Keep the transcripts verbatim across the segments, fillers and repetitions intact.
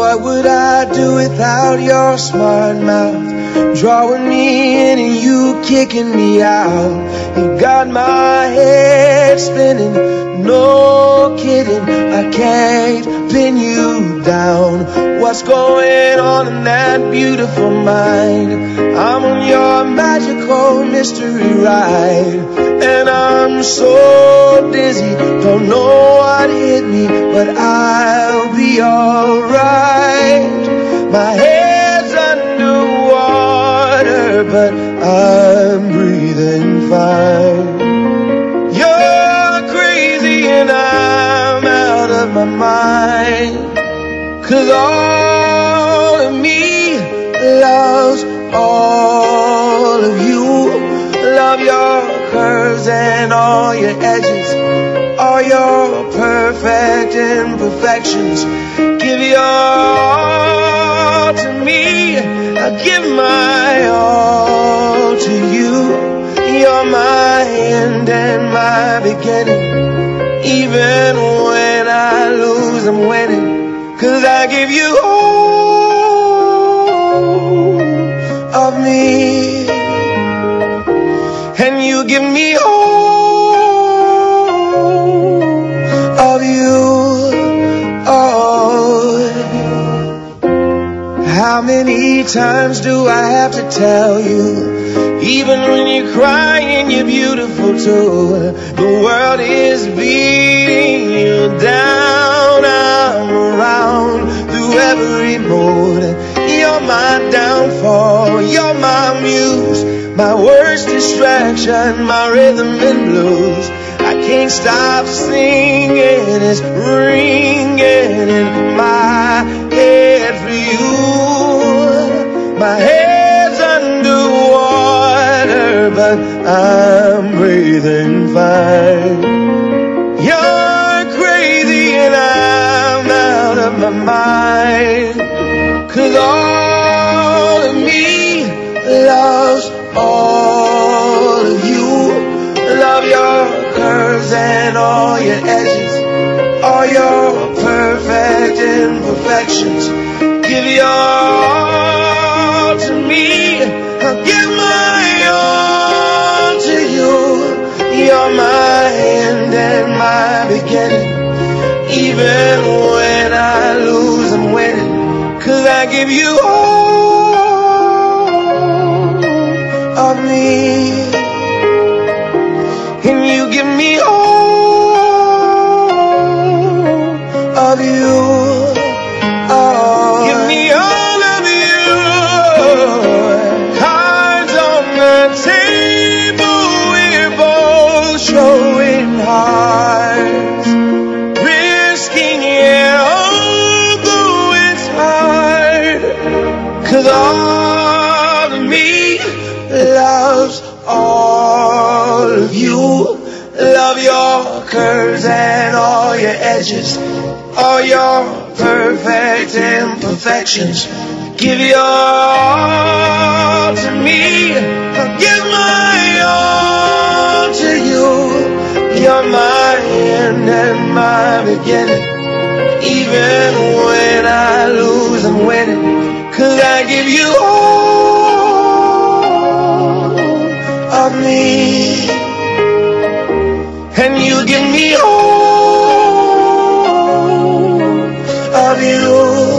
What would I do without your smart mouth? Drawing me in and you kicking me out. You got my head spinning, no kidding, I can't pin you down. What's going on in that beautiful mind? I'm on your magical mystery ride, and I'm so dizzy, don't know what hit me, but I'll be alright. My head's underwater, but I'm breathing fine. You're crazy and I'm out of my mind, 'cause all of me loves all of you. Love your curves and all your edges, all your perfect imperfections. Give your all to me, I give my all to you. You're my end and my beginning. Even when I lose, I'm winning, 'cause I give you all of me, and you give me all of you. Oh, how many times do I have to tell you? Even when you're crying, you're beautiful too. The world is beating you down. I'm around through every mood. You're my downfall, you're my muse, my worst distraction, my rhythm and blues. I can't stop singing, it's ringing in my head for you. My head's underwater, but I'm breathing fine. You're crazy and I'm out of my mind, 'cause all of me loves all of you. Love your curves and all your edges, all your perfect imperfections. Give your all to me, I'll give my all to you. You're my end and my beginning. Even when I lose, I'm winning, 'cause I give you all of me, and you give me all of you. Oh, give me all of you. Cards on the table, we're both showing hearts, risking it, although it's hard, 'cause all of me loves all of you. Love your curves and all your edges, all your perfect imperfections. Give your all to me, I'll give my all to you. You're my end and my beginning. Even when I lose, I'm winning, 'cause I give you all of me, and you give me all of you.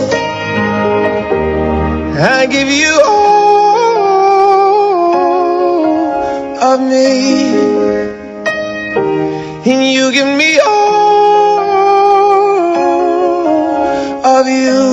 I give you all of me, and you give me all of you.